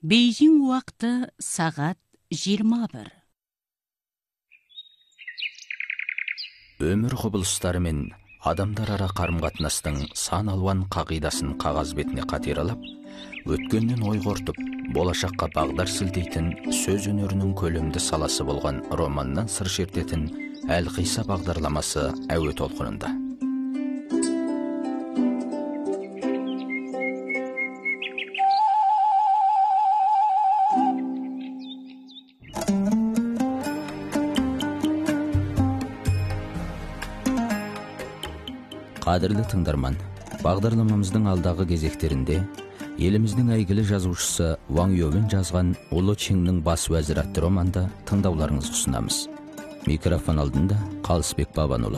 Бейжің уақыты сағат 21. Өмір құбылыстары мен адамдар ара қарым-қатынастың сан алуан қағидасын қағаз бетіне қатералап, өткеннен ой қортып, болашаққа бағдар сілтейтін сөз өнерінің көлемді саласы болған романнан сыр шертетін Әлқиса бағдарламасы әуе толқынында. Қадірлі тыңдарман, бағдарламамыздың алдағы кезектерінде еліміздің әйгілі жазушысы Ван Ювен жазған Ұлы Чеңнің бас уәзірі атты романды тыңдауларыңызға ұсынамыз. Микрофон алдында Қалысбек Бабанұлы.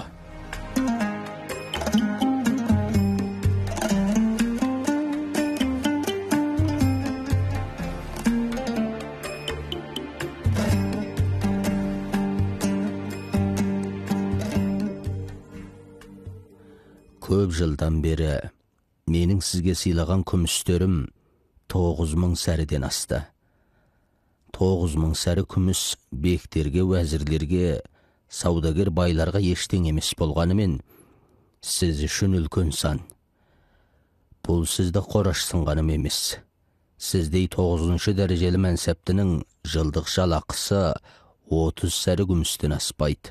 Көп жылдан бері менің сізге сыйлаған күмістерім 9000 сәріден асты. 9000 сәрі күміс бектерге, уәзірлерге, саудагер байларға ештең емес болғанымен, сіз үшін үлкен сан. Бұл сізді қорашсынғаным емес. Сіздей 9-шы дәрежелі мәнсәптінің жылдық жалақысы 30 сәрі күмістен аспайды.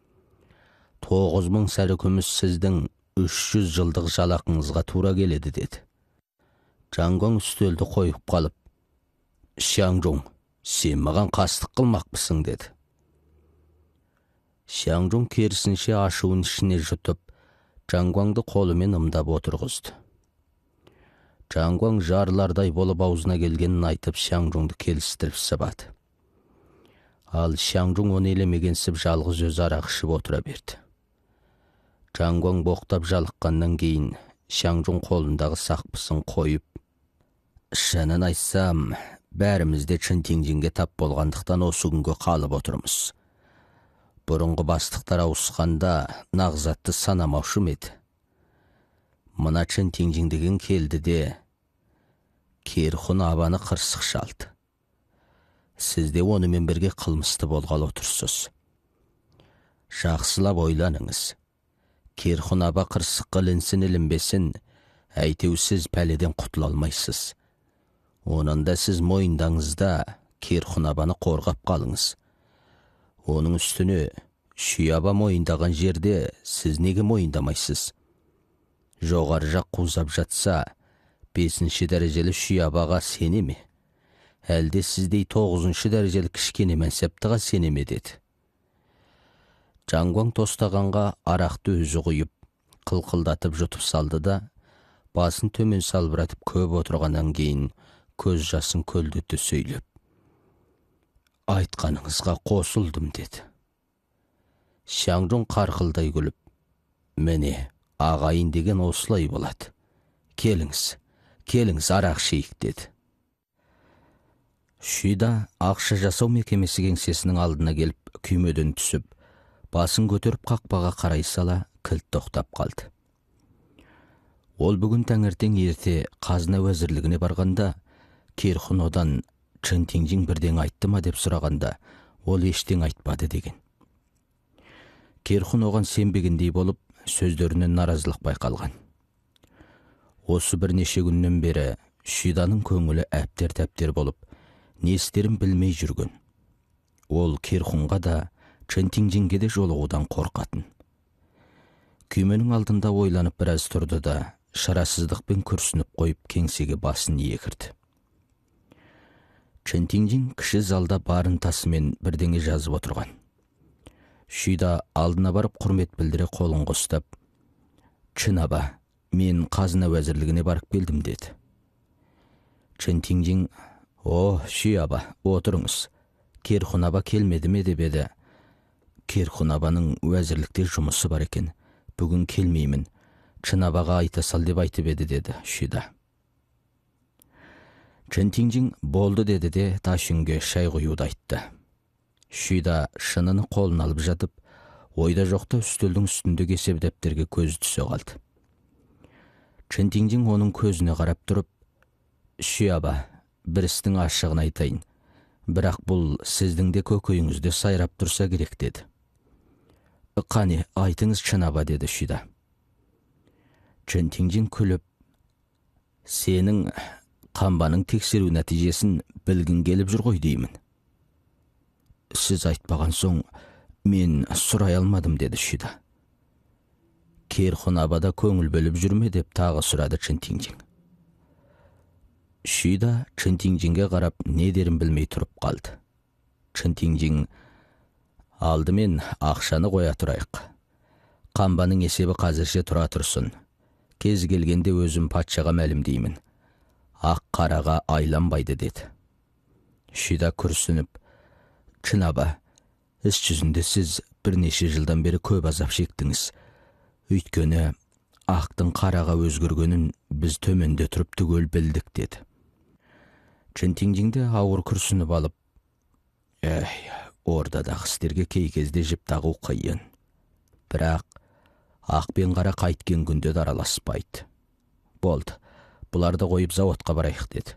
9000 сәрі күміс сіздің 300 жылдық жалақыңызға тура келеді, деді. Жаңғаң үстелді қойып қалып, Шаңжоң, сен маған қастық қылмақпысың, деді. Шаңжоң керісінше ашуын ішіне жұтып, Жаңғаңды қолымен ымдап отырғызды. Жаңғаң жарлардай болып аузына келгенін айтып, Шаңжоңды келістіріп сыбады. Ал Шаңжоң оны елемегенсіп жалғыз өз арақ ішіп отыра берді. Жаңғаң боқтап жалыққаннан кейін Шаңжоң қолындағы сақпысын қойып, шынын айтсам, бәрімізде Чын-Теңжеңге тап болғандықтан осы күнге қалып отырмыз. Бұрынғы бастықтар ауысқанда нағзатты санамаушы еді. Мына Чын-Теңжең деген келді де, Керхун абаны қырсық шалды. Сізде онымен бірге қылмысты болғалы отырсыз. Жақсылап ойланыңыз. Керхун аба қырсыққа ілінсін ілінбесін, әйтеу сіз пәледен құтыла алмайсыз. Онында сіз мойындаңызда Керхун абаны қорғап қалыңыз. Оның үстіне Шүй-аба мойындаған жерде сіз неге мойындамайсыз? Жоғары жақ қузап жатса, 5-ші дәрежелі Шүй-абаға сене ме? Әлде сіздей 9-шы дәрежелі кішкене мәнсәптіға сене ме, деді. Жаңғаң тостағанға арақты өзі құйып, қылқылдатып жұтып салды да, басын төмен салбыратып көп отырғаннан кейін көз жасын көлдете сөйлеп, айтқаныңызға қосылдым, деді. Шаңжоң қарқылдай күліп, міне, ағайын деген осылай болады. Келіңіз, арақ ішейік, деді. Шүйда ақша жасау мекемесі кеңсесінің алдына келіп күймеден түсіп, басын көтеріп қақпаға қарай сала кілт тоқтап қалды. Ол бүгін таңертең ерте қазына уәзірлігіне барғанда, Керхун одан Чын-Теңжең бірден айтты ма деп сұрағанда, ол ештең айтпады деген. Керхун оған сенбегендей болып, сөздерінен наразылық байқалған. Осы бірнеше күннен бері Шүйданың көңілі әптер-тәптер болып, не істерін білмей жүрген. Ол Керхунға да, Чын-Теңжеңге де жолығудан қорқатын. Күйменің алдында ойланып біраз тұрды да, шарасыздықпен күрсініп қойып кеңсеге басын ие кірді. Чын-Теңжең кіші залда барынтасымен бірдеңе жазып отырған. Шүйда алдына барып құрмет білдіре қолын қостап, Чын-аба, мен қазына уәзірлігіне барып келдім, деді. Чын-Теңжең, о, Шүй-аба, отырыңыз. Керхун аба келмеді ме деп еді. Керхун абаның уәзірлікте жұмысы бар екен. Бүгін келмеймін. Чын-абаға айта сал деп айтып еді, деді Шүйда. Чын-Теңжең болды, деді де Ташүнге шай құюды айтты. Шүйда шыныны қолын алып жатып, ойда жоқта үстелдің үстінде есеп дәптерге көзі түсе қалды. Чын-Теңжең оның көзіне қарап тұрып, Шүй-аба, бір істің ашығын айтайын. Бірақ бұл сіздің де көкейіңізде сайрап тұрса керек деді. Қане, айтыңыз Чынаба, деді Шүйда. Чынтиңжин күліп, сенің қамбаның тексеру нәтижесін білгін келіп жүр ғой деймін. Сіз айтпаған соң мен сұрай алмадым, деді Шүйда. Керхунабада көңіл бөліп жүрме деп тағы сұрады Чынтиңжин. Шүйда Чынтиңжинге қарап не дерін білмей тұрып қалды. Чынтиңжин: алдымен ақшаны қоя тұрайық. Қамбаның есебі қазірше тұра тұрсын. Кез келгенде өзім патшаға мәлімдеймін. Ақ қараға айланбайды, деді. Шүйда күрсініп: Чынаба, іс жүзінде сіз бірнеше жылдан бері көп азап шектіңіз. Өйткені ақтың қараға өзгергенін біз төменде тұрып түгел білдік, деді. Чынтиңжинде ауыр күрсініп алып: ордадағы істерге кей кезде жіп тағу қиын. Бірақ ақ пен қара қайткен күнде де араласпайды. Болды, бұларды қойып заводқа барайық, деді.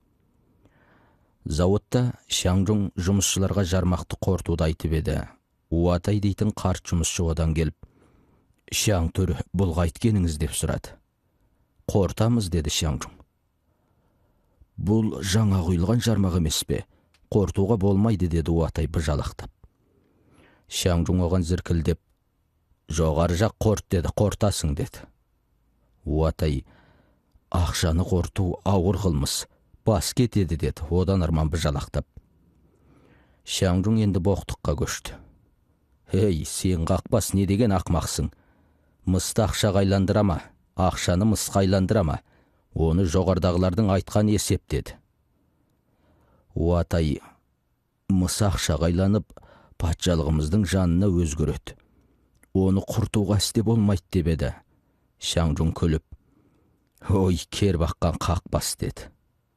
Заводта Шаңжұң жұмысшыларға жармақты қортуды айтып еді. Уатай дейтін қарт жұмысшы одан келіп: Шаң төр, бұл қайткеніңіз, деп сұрады. Қортамыз, деді Шаңжұң. Бұл жаңа құйылған жармақ емес пе? Қортуға болмайды, деді Уатай бұжалақтап. Шаңжұң оған зіркілдеп: жоғары жақ қорт, деді. Қортасың, деді. Уатай: ақшаны қорту ауыр қылмыс, бас кетеді, деді. Одан арман бұжалақтап. Шаңжұң енді боқтыққа көшті. Сен қақпас, не деген ақмақсың? Мысты ақшаға айландырама, ақшаны мысқа айландырама. Оны жоғардағылардың айтқан есеп, деді. Уатай: мыс ақшаға айланып, патшалығымыздың жанына өзгереді. Оны құртуға істе болмайды, деп еді. Шаңжұң күліп: ой, кер баққан қақпас, деді.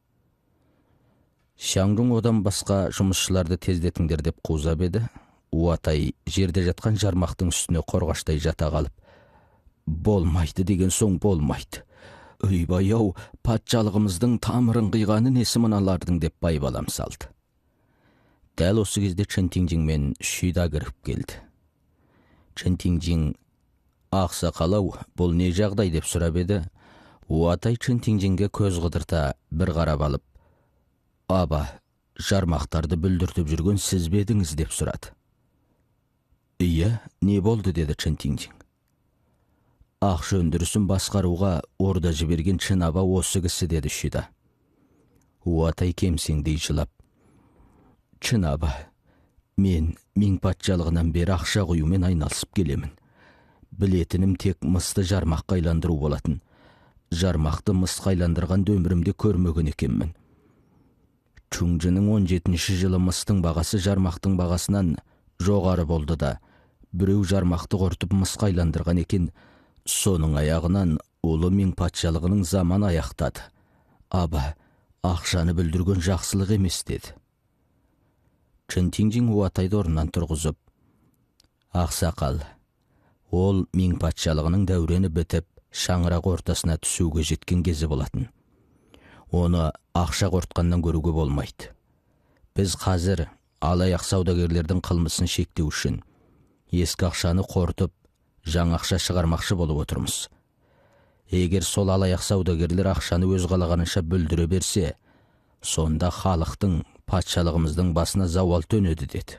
Шаңжұң одан басқа жұмысшыларды тездетіңдер деп қузап еді. Уатай жерде жатқан жармақтың үстіне қорғаштай жата қалып: болмайды деген соң болмайды. Үйбай-ау, патшалығымыздың тамырын қиғаны несі мыналардың, деп байбалам салды. Дәл осы кезде Чынтиңжин мен Шүйда кіріп келді. Чынтиңжин: ақсақал-ау, бұл не жағдай, деп сұрап еді. Уатай Чынтиңжинге көз қыдырта бір қарап алып: аба, жармақтарды бүлдіртіп жүрген сіз бе едіңіз, деп сұрады. Иә, не болды, деді Чынтиңжин. Ақша өндірісін басқаруға орда жіберген Чынаба осы кісі, деді Шүйда. Уатай кемсеңдей жылап: Чынаба, мен Мин патшалығынан бері ақша құюмен айналысып келемін. Білетінім тек мысты жармаққа айландыру болатын. Жармақты мысқа айландырған өмірімде көрмеген екенмін. Чүңжінің 17-ші жылы мыстың бағасы жармақтың бағасынан жоғары болды да, біреу жармақты қортып мысқа айландырған екен. Соның аяғынан ұлы Мин патшалығының заман аяқтады. Аба, ақшаны бүлдірген жақсылық емес, деді. Чынтиңжин Уатайды орнынан тұрғызып: ақсақал, ол Мин патшалығының дәурені бітіп, шаңырақ ортасына түсуге жеткен кезі болатын. Оны ақша қортқаннан көруге болмайды. Біз қазір алаяқ саудагерлердің қылмысын шектеу үшін ескі ақшаны қортып, жаңа ақша шығармақшы болып отырмыз. Егер сол алаяқ саудагерлер ақшаны өз қалағанынша бүлдіре берсе, сонда халықтың, патшалығымыздың басына зауал төнеді, деді.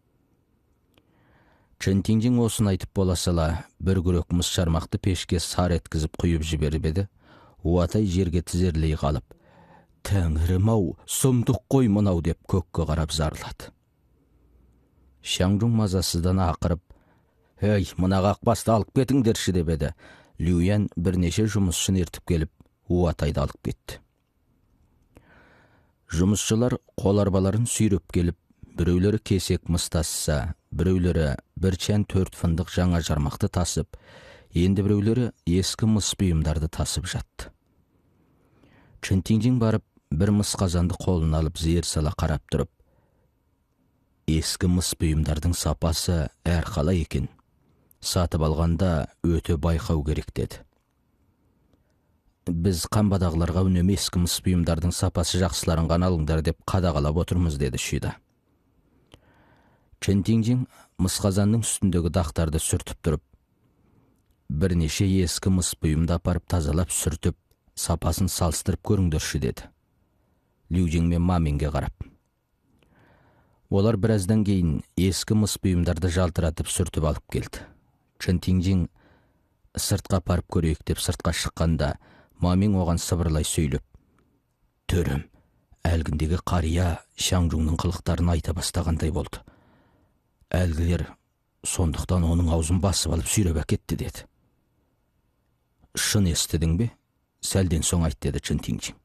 Чынтиңжин осын айтып бола сала, бір күрек мыс жармақты пешке сар еткізіп құйып жіберіп еді. Уатай жерге тізерлей қалып: тәңірім-ау, сұмдық қой мынау, деп көкке қарап зарлады. Шаңжұң мазасыздан ақырып: мына қақпасты алып кетіңдерші, деп еді. Люян бірнеше жұмысшыны ертіп келіп, Уатайды алып кетті. Жұмысшылар қол арбаларын сүйреп келіп, біреулері кесек мыс тасыса, біреулері бір чән 4 фындық жаңа жармақты тасып, енді біреулері ескі мыс бұйымдарды тасып жатты. Чынтиңжин барып, бір мыс қазанды қолына алып зер сала қарап тұрып: ескі мыс бұйымдардың сапасы әрқалай екен. Сатып алғанда өте байқау керек, деді. біз қамбадағыларға үнемі ескі мыс бұйымдардың сапасы жақсыларын ғана алыңдар деп қадағалап отырмыз, деді Шида. Чэнтинжин мыс қазанның үстіндегі дақтарды сүртіп тұрып, бірнеше ескі мыс бұйымды апарып тазалап сүртіп, сапасын салыстырып көріңдерші, деді. Лючжин мен Маминге қарап. Олар біраздан кейін ескі мыс бұйымдарды жалтыратып сүртіп алып келді. Чэнтинжин сыртқа апарып көрейік деп сыртқа шыққанда, Мамин оған сыбырлай сөйлеп: «Төрім, әлгіндегі қария Шаңжуңның қылықтарын айта бастағандай болды. Әлгілер сондықтан оның аузын басып алып сүйреп әкетті», деді. «Шын естідің бе? Сәлден соң айт», деді Чэнтинжин.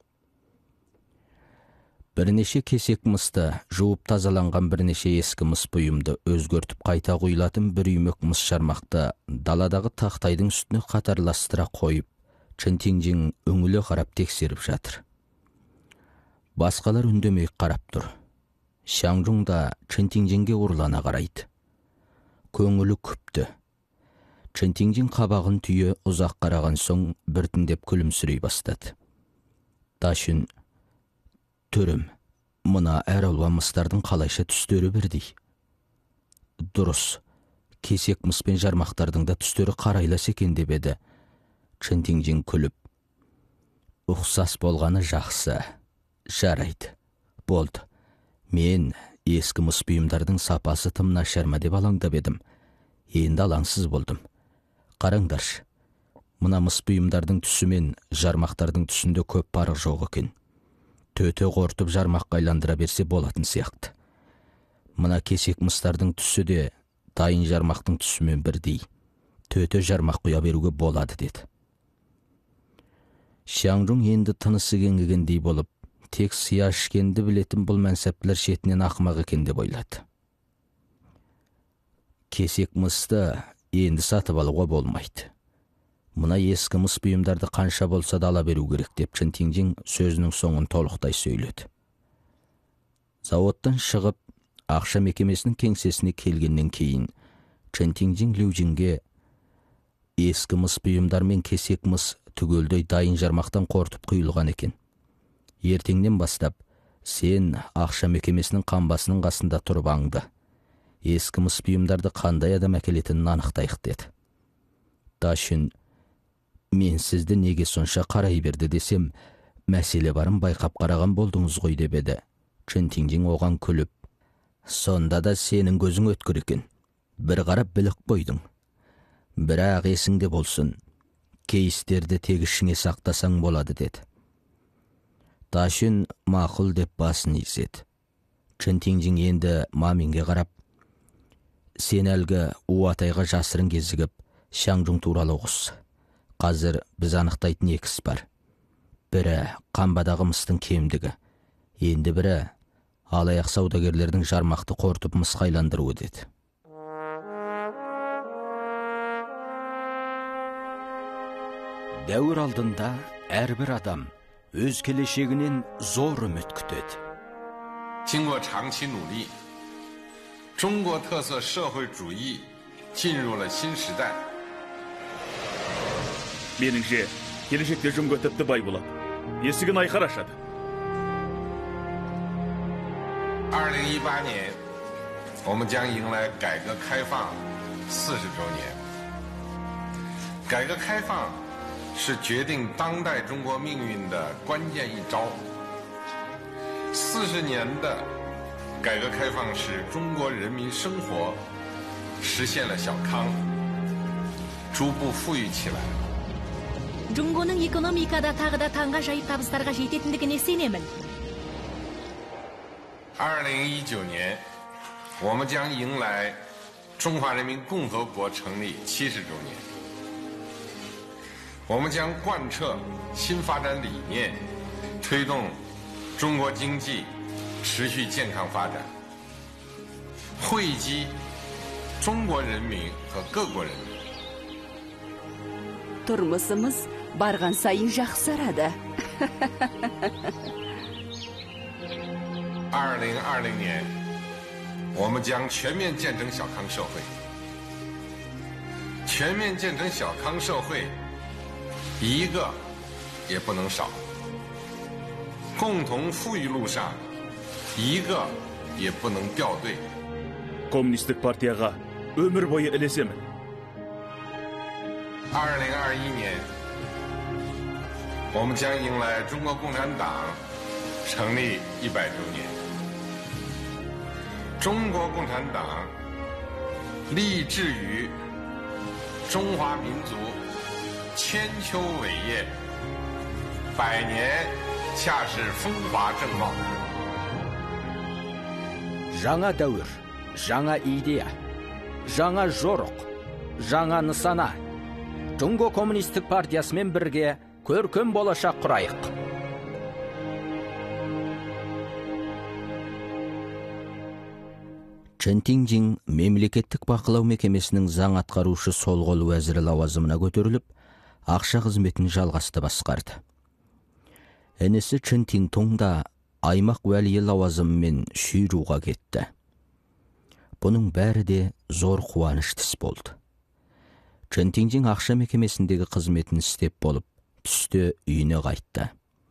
Бірнеше кесек мысты, жуып тазаланған бірнеше ескі мыс бұйымды өзгертіп қайта құйылатын бір үймек мыс шармақты даладағы тақтайдың үстіне қатарластыра қойып, Чэнтинжин үңіле қарап тексеріп жатыр. Басқалар үндемей қарап тұр. Шаңжуң да Чэнтинжинге ұрлана қарайды. Көңілі күпті. Чэнтинжин қабағын түйе ұзақ қараған соң біртіндеп күлімсірей бастады. Дашүн: «Төрім, мына әр алуан мыстардың қалайша түстері бірдей?» «Дұрыс, кесек мыс пен жармақтардың да түстері қарайлас екен», деп еді. Чэнтинжин күліп: «Ұқсас болғаны жақсы. Жарайды. Болды. Мен ескі мыс бұйымдардың сапасы тым нашар ма деп алаңдап едім. Енді алаңсыз болдым. Қараңдаршы. Мына мыс бұйымдардың түсі мен жармақтардың түсінде көп парық жоқ екен. Төте қортып жармаққа айландыра берсе болатын сияқты. Мына кесек мыстардың түсі де дайын жармақтың түсімен бірдей. Төте жармақ құя беруге болады», деді. Шаңжуң енді тынысы кеңігендей болып, тек сия ішкенді білетін бұл мәнсәптілер шетінен ақымақ екен деп ойлады. «Кесек мысты енді сатып алуға болмайды. Мына ескі мыс бұйымдарды қанша болса да ала беру керек», деп Чэнтинжин сөзінің соңын толықтай сөйледі. Зауыттан шығып, ақша мекемесінің кеңсесіне келгеннен кейін, Чэнтинжин Лючжинге: «Ескі мыс бұйымдар мен кесек мыс түгелдей дайын жармақтан қортып құйылған екен. Ертеңнен бастап, сен ақша мекемесінің қамбасының қасында тұрып аңды. Ескі мыс бұйымдарды қандай адам әкелетінін анықтайық», деді. Дашүн: «Мен сізді неге сонша қарай берді десем, мәселе барын байқап қараған болдыңыз ғой», деп еді. Чэнтинжин оған күліп: «Сонда да сенің көзің өткір екен. Бір қарап білік қойдың. Бірақ есіңде болсын, кейістерді тек ішіңе сақтасаң болады», деді. Дашүн мақұл деп басын изеді. Чэнтинжин енді Маминге қарап: «Сен әлгі Уатайға жасырын кезігіп, Шаңжуң туралы ұғыс. Қазір біз анықтайтын екі іс бар. Бірі қамбадағы мыстың кемдігі, енді бірі алаяқ саудагерлердің жармақты қортып мысқа айландыруы», деді. Дәуір алдында әрбір адам өз келешегінен зор үміт күтеді. 经过长期努力，中国特色社会主义进入了新时代。 Меніңше, келешекте Жұңго тіпті бай болады. Есігін айқар ашады. 2018年，我们将迎来改革开放40周年。改革开放是决定当代中国命运的关键一招。40年的改革开放使中国人民生活实现了小康，逐步富裕起来。 Жұңғоның экономикада тағы да таңға жайып табыстарға жететіндігіне сенемін. 2019年，我们将迎来中华人民共和国成立70周年。我们将贯彻新发展理念，推动中国经济持续健康发展，惠及中国人民和各国人民。 Тұрмысымыз барған сайын жақсарады. 2020年，我们将全面建成小康社会。全面建成小康社会，一个也不能少。共同富裕路上，一个也不能掉队。 Коммунистік партияға өмір бойы ілесемін. 2021年，我们将迎来中国共产党成立100周年。中国共产党立志于中华民族千秋伟业，100年恰是风华正茂。 жаңа дәуір, жаңа идея, жаңа жорық, жаңа нысана. Жунго коммунистік партиясымен бірге көркем болашақ құрайық. Чэн Тинgjing мемлекеттік бақылау мекемесінің заң атқарушы сол қол уәзірі лауазымына көтеріліп, ақша қызметін жалғасты басқарды. Інісі Чэн Тинтун да аймақ уәлиі лауазымымен Шүйруға кетті. Бұның бәрі де зор қуаныш түс болды. Чэн Тинgjing ақша мекемесіндегі қызметін істеп болып, түсте үйіне қайтты.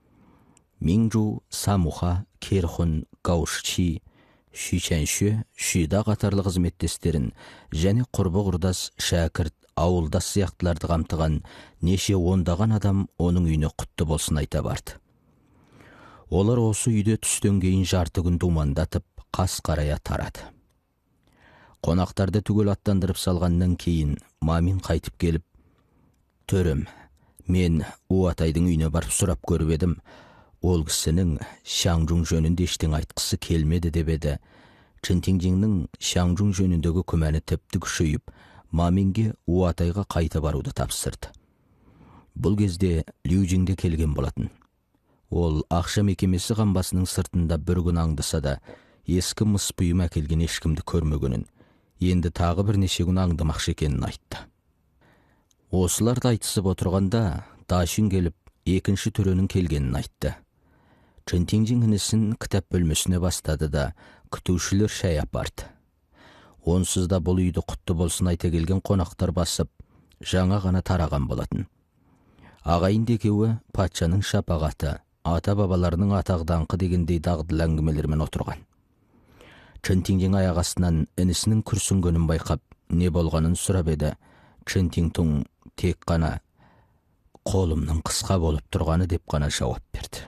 Минжу, Самуха, Керхун, Гаушчи, Шүйчәнші, Шүйда қатарлы қызметтестерін және құрбы-құрдас, шәкірт, ауылдас сияқтыларды қамтыған неше ондаған адам оның үйіне құтты болсын айта барды. Олар осы үйде түстен кейін жарты күн думандатып, қас қарая тарады. Қонақтарды түгел аттандырып салғаннан кейін Мамин қайтып келіп, «Төрім, мен Уатайдың үйіне барып сұрап көріп едім. Ол кісінің Шаңжун жөнінде ештеңе айтқысы келмеді» деп еді. Чэн Тинgjingнің Шаңжун жөніндегі күмәні тіпті күшейіп, Маминге Уатайға қайта баруды тапсырды. Бұл кезде Лю Жин де келген болатын. Ол ақша мекемесі қамбасының сыртында бір күн аңдыса да, ескі мыс бұйым әкелген ешкімді көрмегенін, енді тағы бірнеше күн аңдымақшы екенін айтты. Осыларды айтысып отырғанда, Дашин келіп, екінші төренің келгенін айтты. Чэн Тинgjing інісін кітап бөлмесіне бастады да, күтушілер шай апарды. Онсыз да бұл үйді құтты болсын айта келген қонақтар басып, жаңа ғана тараған болатын. Ағайын екеуі патшаның шапағаты, ата-бабаларының атақ-даңқы дегендей дағдылы әңгімелермен отырған. Чэн Тинgjing аяқ астынан інісінің күрсінгенін байқап, не болғанын сұрап еді. Чэн Тинтун тек қана қолымның қысқа болып тұрғаны деп қана жауап берді.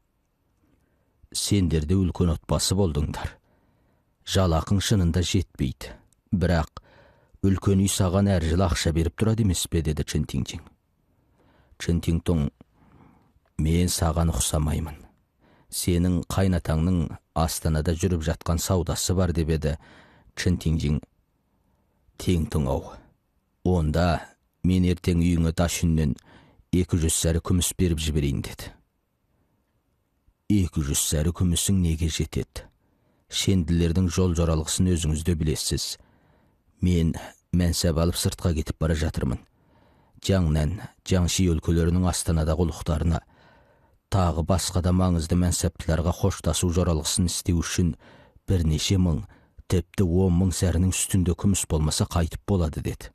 Сендерде үлкен отбасы болдыңдар. Жалақың шынында жетпейді. Бірақ үлкен үй саған әр жыл ақша беріп тұрады емес пе, деді Чэн Тинgjing. Чэн Тинтун, мен саған ұқсамаймын. Сенің қайнатаңның Астанада жүріп жатқан саудасы бар деп еді. Чэн Тинgjing, Тинтун-ау, онда мен ертең үйіңе Дашиннен 200 сәрі күміс беріп жіберейін деді. 200 сәрі күмісің неге жетеді? Шенділердің жол жоралғысын өзіңізді білесіз. Мен мәнсәп алып сыртқа кетіп бара жатырмын. Жаңнан, Жаңши өлкөлерінің Астанадағы ұлықтарына, тағы басқа да маңызды мәнсәптілерге қоштасу жоралғысын істеу үшін бірнеше мың, тіпті 10 мың сәрінің үстінде күміс болмаса қайтып болады деді.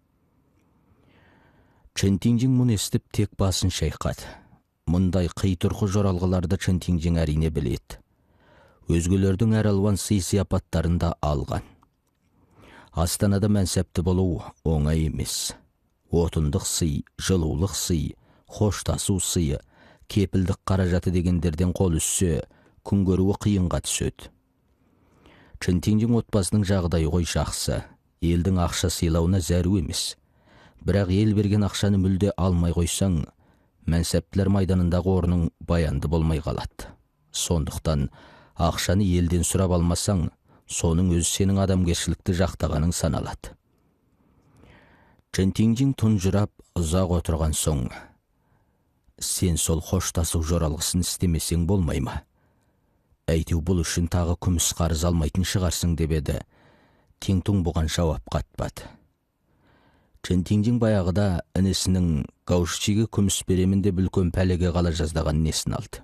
Чэн Тинgjing мұны естіп тек басын шайқады. Мұндай қитұрқы жоралғыларды Чэн Тинgjing әрине біледі. Өзгелердің әр алуан сый-сияпаттарында алған. Астанада мәнсәпті болу оңай емес. Отындық сый, жылулық сый, хоштасу сыйы, кепілдік қаражаты дегендерден қол үссе, күн көруі қиынға түседі. Чэн Тинgjing отбасының жағдайы ғой жақсы, елдің ақша сыйлауына зәру емес. Бірақ ел берген ақшаны мүлде алмай қойсаң, мәнсәптілер майданындағы орның баянды болмай қалады. Сондықтан ақшаны елден сұрап алмасаң, соның өзі сенің адамгершілікті жақтағаның саналады. Чэн Тинgjing тұнжырап ұзақ отырған соң, сен сол қоштасу жоралғысын істемесең болмай ма? Әйтеу бұл үшін тағы күміс қарыз алмайтын шығарсың деп еді. Тинтун бұған жауап қатпады. Чэн Тинgjing баяғыда інісінің Гаушчиге күміс беремін деп үлкен пәлеге қала жаздаған несін алды.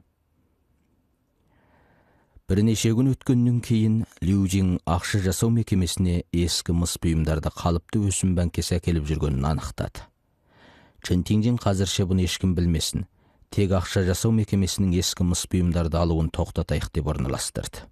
Бірнеше күн өткеннен кейін Лю Жин ақша жасау мекемесіне ескі мыс бұйымдарды қалыпты өсім бәңкесі әкеліп жүргенін анықтады. Чэн Тинgjing қазірше бұны ешкім білмесін, тек ақша жасау мекемесінің ескі мыс бұйымдарды алуын тоқтатайық деп орналастырды.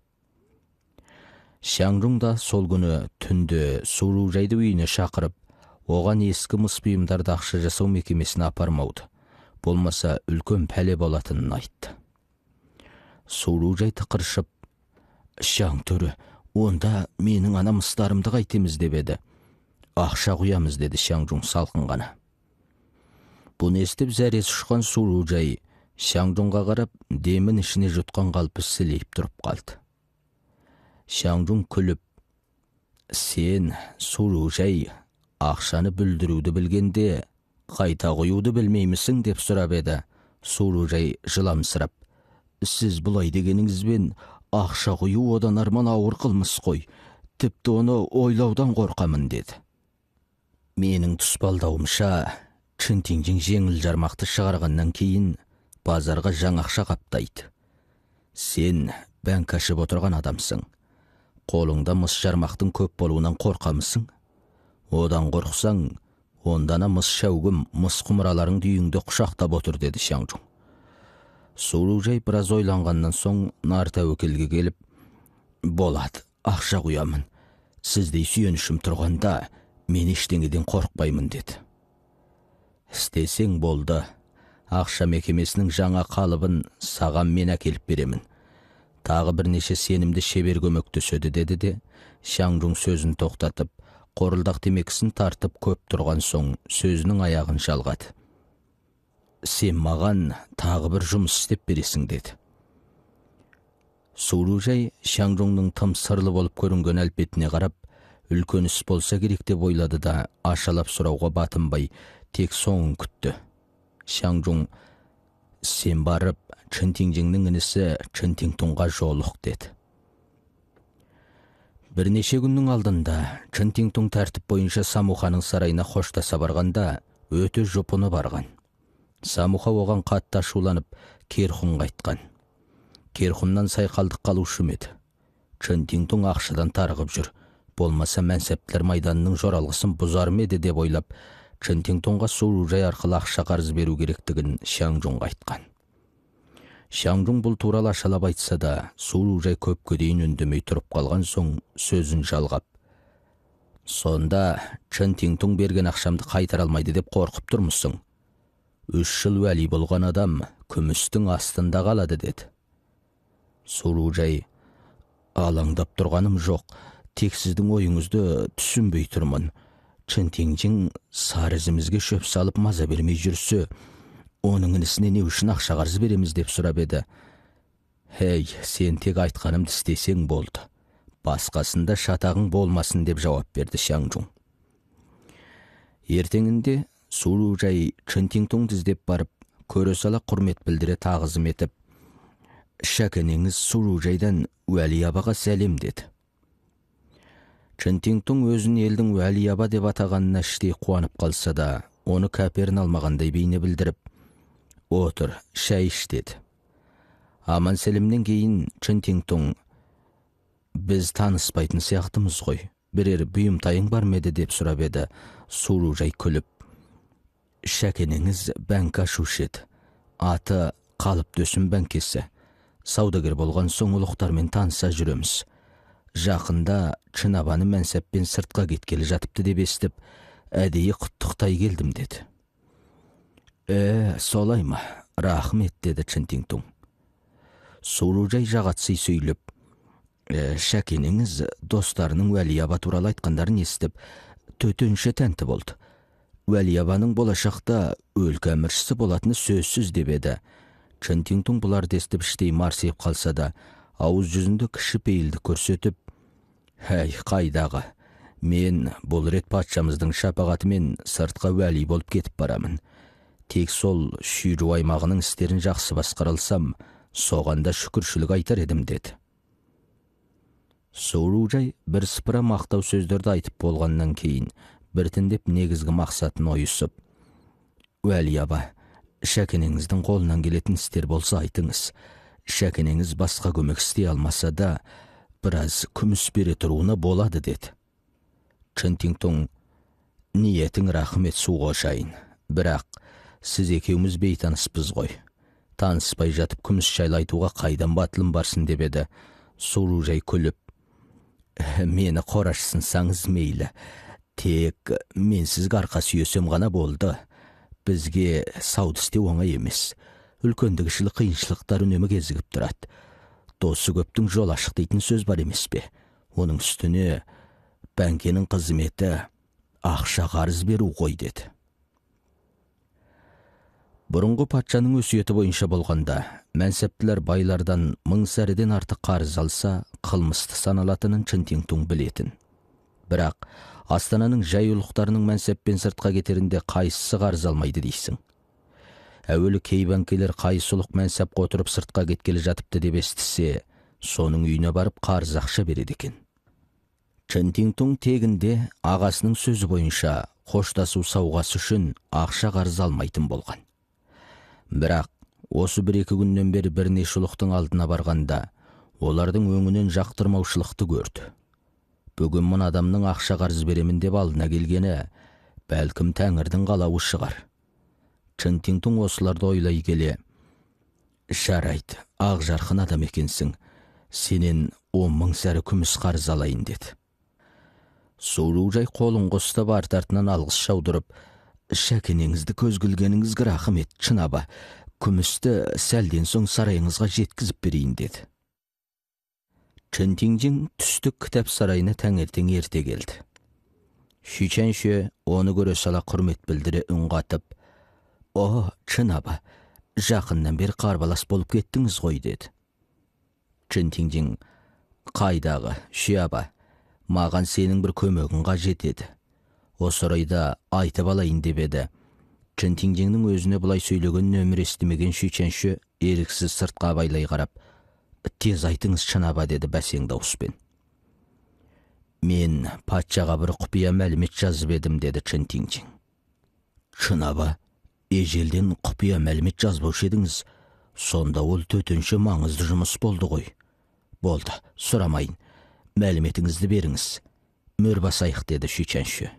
Шаңжұң да сол күні түнде Суружайды үйіне шақырып, оған ескі мыс бұйымдарды ақша жасау мекемесіне апармауды, болмаса үлкен пәле болатынын айтты. Суружай тықыршып, «Шаң төрі, онда менің ана мыстарымды қайтеміз» деп еді. «Ақша құямыз» деді Шаңжұң салқын ғана. Бұны естіп зәресі ұшқан Суружай Шаңжұңға қарап, демін ішіне жұтқан қалпы сілейіп тұрып қалды. Шаңжұң күліп, «Сен, Суружай, ақшаны бүлдіруді білгенде, қайта қоюды білмеймісің?» деп сұрап еді. Суружай жыламсырап, «Сіз бұлай дегеніңізбен ақша қою одан арман ауыр қылмыс қой, тіпті оны ойлаудан қорқамын» деді. «Менің тұспалдауымша, Чынтиңжің жеңіл жармақты шығарғаннан кейін базарға жаңа ақша қаптайды. Сен бәнк ашып отырған адамсың. Қолыңда мыс жармақтың көп болуынан қорқамысың? Одан қорқсаң, ондана мыс шәугім, мыс құмыраларың үйіңде құшақтап отыр» деді Шаңжұң. Суружай біраз ойланғаннан соң нар тәуекелге келіп, «Болады, ақша құямын. Сіздей сүйенішім тұрғанда, мен ештеңеден қорықпаймын» деді. «Істесең болды. Ақша мекемесінің жаңа қалыбын саған мен әкеліп беремін. Тағы бірнеше сенімді шебер көмектеседі» деді де, Шаңжұң сөзін тоқтатып, қорылдақ темекісін тартып көп тұрған соң сөзінің аяғын жалғады. «Сен маған тағы бір жұмыс істеп бересің» деді. Суружай Шаңжұңның тым сырлы болып көрінген әлпетіне қарап, үлкен іс болса керек деп ойлады да, ашалап сұрауға батынбай, тек соңын күтті. Шаңжұң, «Сен барып, Чынтиңжіңнің інісі Чынтиңтұңға жолық» деді. Бірнеше күннің алдында Чынтиңтұң тәртіп бойынша Самуханың сарайына қоштаса барғанда, өте жұпыны барған. Самуха оған қатты ашуланып, Керхунға айтқан. Керхуннан сайқалдық қалушы еді. Чынтиңтұң ақшадан тарығып жүр, болмаса мәнсәптілер майданының жоралғысын бұзар ма еді деп ойлап, Чынтиңтұңға Суружай арқылы ақша қарыз беру керектігін Шаңжұңға айтқан. Шаңжұң бұл туралы ашалап айтса да, Суружай көпке дейін үндемей тұрып қалған соң сөзін жалғап, «Сонда Чынтиңтұң берген ақшамды қайтара алмайды деп қорқып тұрмысың? 3 жыл уәли болған адам күмістің астында қалады» деді. Суружай, «Алаңдап тұрғаным жоқ, тек сіздің ойыңызды түсінбей тұрмын. Чынтиңжің сарызымызге шөп салып маза бермей жүрсе, оның інісіне не үшін ақша қарыз береміз» деп сұрап еді. «Хей, сен тек айтқанымды істесең болды. Басқасында шатағың болмасын» деп жауап берді Шаңжұң. Ертеңінде Суружай Чынтиңтұңды іздеп барып, көре сала құрмет білдіре тағызым етіп, «Шәкенеңіз Суружайдан Уәли абаға сәлем» деді. Чынтиңтұң өзін елдің Уәли аба деп атағанына іштей қуанып қалса да, оны кәперін алмағандай бейне білдіріп, «Отыр, шәй іш» деді. Аман сәлемнен кейін Чынтиңтұң, «Біз таныспайтын сияқтымыз ғой, бірер бұйым тайың бар меді» деп сұрап еді. Суружай күліп, «Шәкенеңіз бәнк ашушы еді. Аты қалып дөсін бәнкесі. Саудагер болған соң ұлықтармен таныса жүреміз. Жақында Чынабаны мәнсәппен сыртқа кеткелі жатыпты деп естіп, әдейі құттықтай келдім» деді. Солай ма? Рахмет» деді Чынтиңтұң. Суружай жағатсый сөйлеп, «Шәкенеңіз достарының Уәли аба туралы айтқандарын естіп, төтенше тәнті болды. Уәли абаның болашақта өлкә әміршісі болатыны сөзсіз» деп еді. Чынтиңтұң бұларды естіп іштей марсиып қалса да, ауыз жүзінде кіші пейілді көрсетіп, «Әй, қайдағы, мен бұл рет патшамыздың шапағатымен сыртқа уәли болып кетіп барамын. Тек сол Шүйру аймағының істерін жақсы басқарылсам, соғанда шүкіршілік айтар едім» деді. Суружай бір сыпыра мақтау сөздерді айтып болғаннан кейін, біртіндеп негізгі мақсатын ойысып, «Уәли аба, Шәкенеңіздің қолынан келетін істер болса айтыңыз. Шәкенеңіз басқа көмек істей алмаса да, біраз күміс бере тұруына болады» деді. Чынтиңтұң, «Ниетің рахмет Суғошайын. Бірақ сіз екеуміз бейтаныспыз ғой. Таныспай жатып күміс жайлы айтуға қайдан батылым барсын деп еді. Сұружай күліп: мені қорашсынсаңыз мейлі, тек мен сізге арқа сүйесем ғана болды. Бізге сауды істеу оңай емес. Үлкендігішілі қиыншылықтар үнемі кезігіп тұрады. Досы көптің жол ашық дейтін сөз бар емес пе? Оның үстіне бәңкенің қызметі ақша қарыз беру ғой деді. Бұрынғы патшаның өсиеті бойынша болғанда, мәнсептілер байлардан 1000 сәріден артық қарыз алса, қылмысты саналатынын Чынтиңтің білетін. Бірақ Астананың жай ұлықтарының мәнсеппен сыртқа кетерінде қайсысы қарыз алмайды дейсің. Әуелі кей бәңкелер қайсы ұлық мәнсеп қотырып сыртқа кеткелі жатыпты деп естісе, соның үйіне барып қарыз ақша береді екен. Чынтиңтің тегінде ағасының сөзі бойынша қоштасу сауғасы үшін ақша қарыз алмайтын болған. Бірақ осы 1-2 күннен бері бірнеше ұлықтың алдына барғанда, олардың өңінен жақтырмаушылықты көрді. Бүгін мұн адамның ақша қарыз беремін деп алдына келгені, бәлкім Тәңірдің қалауы шығар. Чынтиңтің осыларды ойлай келе: жарайды, ақ жарқын адам екенсің, сенен 10.000 сәрі күміс қарыз алайын деді. Сұружай қолын қостап арты артынан алғыс жаудырып: шәкенеңізді көз кілгеніңізге рахмет, Чынаба, күмісті сәлден соң сарайыңызға жеткізіп берейін деді. Чынтиң түстік кітап сарайына таңертең ерте келді. Шүйчәнші оны көре сала құрмет білдіре үн қатып: о, Чынаба, жақыннан бері қарбалас болып кеттіңіз ғой деді. Чынтиң: қайдағы, Шүйаба, маған сенің бір көмегің қажет еді. Осы орайда айтып алайын деп еді. Чынтиңнің өзіне бұлай сөйлеген нөмір естімеген Шүйчәнші еріксіз сыртқа байлай қарап: тез айтыңыз, Чынаба, деді бәсең дауыспен. Мен патшаға бір құпия мәлімет жазып едім, деді Чынтиң. Чынаба, ежелден құпия мәлімет жазбаушы едіңіз, сонда ол төтенше маңызды жұмыс болды ғой. Болды, сұрамайын, мәліметіңізді беріңіз, мөр басайық, деді Шүйчәнші.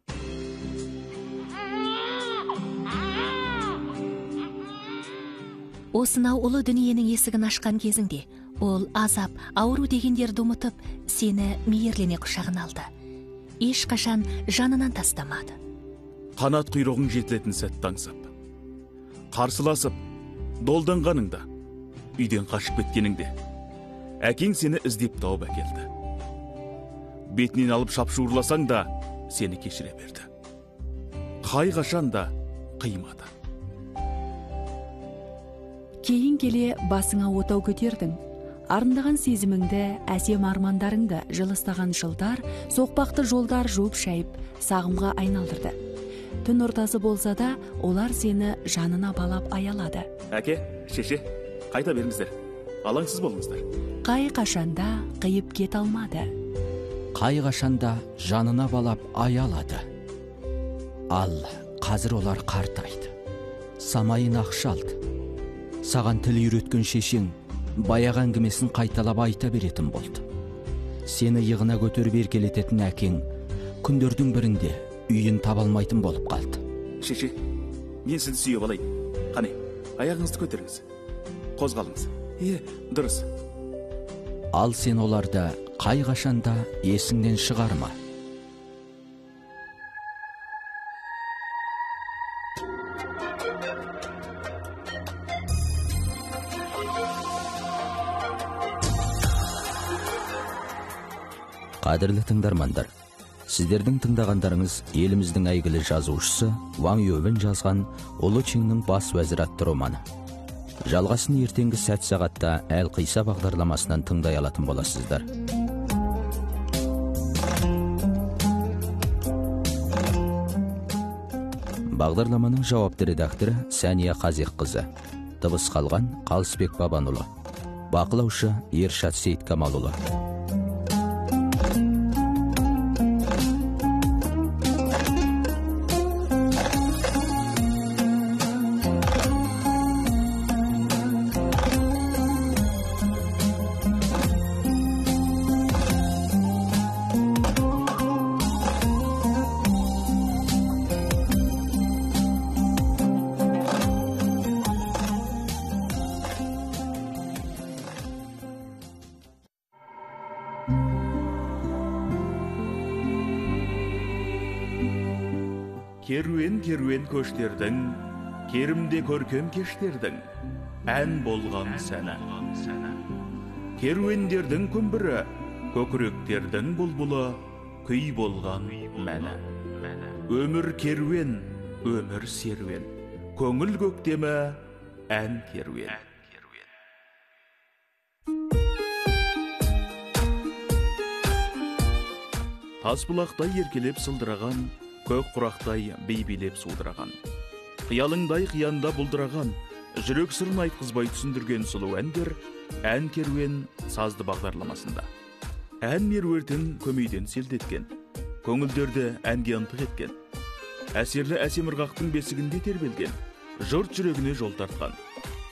Осынау ұлы дүниенің есігін ашқан кезіңде, ол азап, ауру дегендерді ұмытып, сені мейірлене құшағын алды. Ешқашан жанынан тастамады. Қанат құйрығың жетілетін сәтті аңсап, қарсыласып, долданғаныңда, үйден қашып кеткеніңде, әкең сені іздеп тауып әкелді. Бетінен алып шапшуырласаң да, сені кешіре берді. Қай қашан да қимады. Кейін келе басыңа отау көтердің. Арындаған сезіміңді, әсем армандарыңды жылыстаған жылдар, соқпақты жолдар жуып шайып, сағымға айналдырды. Түн ортасы болса да, олар сені жанына балап аялады. Әке, шеше, қайта беріңіздер. Алаңсыз болыңыздар. Қай қашанда қиып кет алмады. Қай қашанда жанына балап аялады. Ал қазір олар қартайды. Самайын ақшалды. Саған тіл үйреткен шешең баяғы әңгімесін қайталап айта беретін болды. Сені иығына көтеріп еркелететін әкең күндердің бірінде үйін табалмайтын болып қалды. Шеше, мен сізді сүйіп алайын. Қане, аяғыңызды көтеріңіз. Қозғалыңыз. Дұрыс. Ал сен оларды қай қашанда есіңнен шығарма. Қадірлі тыңдармандар, сіздердің тыңдағандарыңыз еліміздің әйгілі жазушысы Ваң Ювен жазған Ұлы Чыңның бас уәзірі атты романы. Жалғасын ертеңгі сәт сағатта Әл-Қиса бағдарламасынан тыңдай алатын боласыздар. Бағдарламаның жауапты редакторы Сәния Қазиққызы. Дыбыс қалған Қалысбек Бабанұлы. Бақылаушы Ершат Сейткамалұлы. Керуен көштердің, керімде көркем кештердің, ән болған сәні. Керуендердің күмбірі, көкіректердің бұлбұлы, күй болған мәні. Өмір керуен, өмір серуен, көңіл көктемі, ән керуен. Тасбұлақтай еркелеп сылдыраған, көк құрақтай бейбелеп судыраған. Қиялыңдай қиянда бұлдыраған, жүрек сырын айтқызбай түсіндірген сұлу әндер ән керуен сазды бағдарламасында. Ән меруертін көмейден селдеткен, көңілдерді әнге ынтық еткен, әсерлі әсем ырғақтың бесігінде тербелген, жұрт жүрегіне жол тартқан.